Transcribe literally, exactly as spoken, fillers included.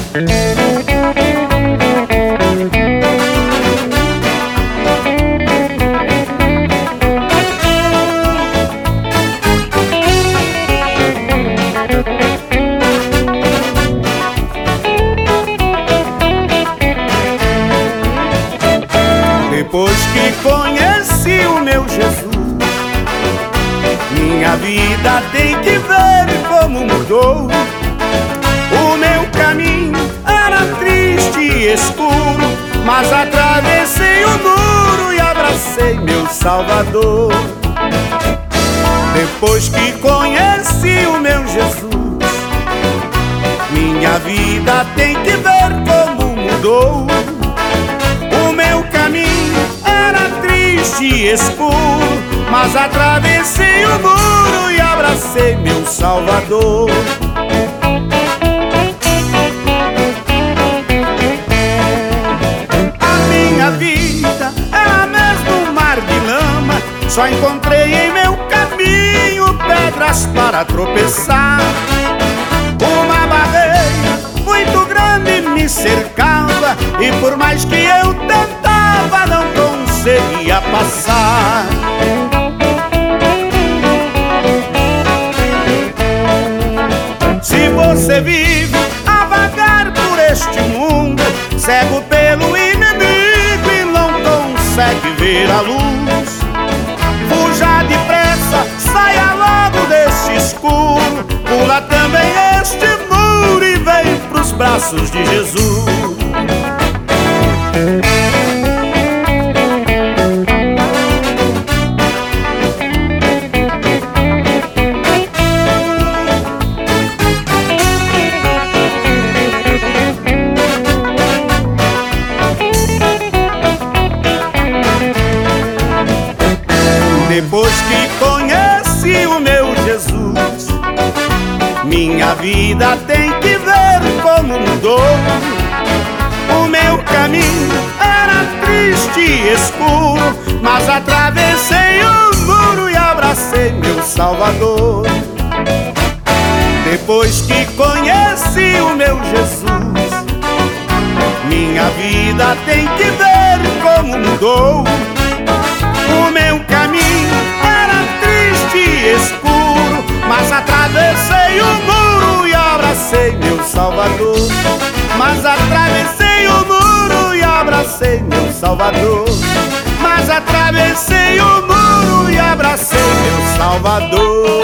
Depois que conheci o meu Jesus, minha vida tem que ver como mudou. O meu caminho era triste e escuro, mas atravessei o muro e abracei meu Salvador. Depois que conheci o meu Jesus, minha vida tem que ver como mudou. O meu caminho era triste e escuro, mas atravessei o muro e abracei meu Salvador. A minha vida era mesmo um mar de lama, só encontrei em meu caminho pedras para tropeçar. Uma barreira muito grande me cercava, e por mais que eu tentava não conseguia passar. Se você vive a vagar por este mundo, cego pelo inimigo e não consegue ver a luz, fuja depressa, saia logo desse escuro, pula também este muro e vem pros braços de Jesus. Depois que conheci o meu Jesus, minha vida tem que ver como mudou. O meu caminho era triste e escuro, mas atravessei o muro e abracei meu Salvador. Depois que conheci o meu Jesus, minha vida tem que ver como mudou. O meu caminho era triste e escuro, mas atravessei o muro e abracei meu Salvador. Mas atravessei o muro e abracei meu Salvador. Mas atravessei o muro e abracei meu Salvador.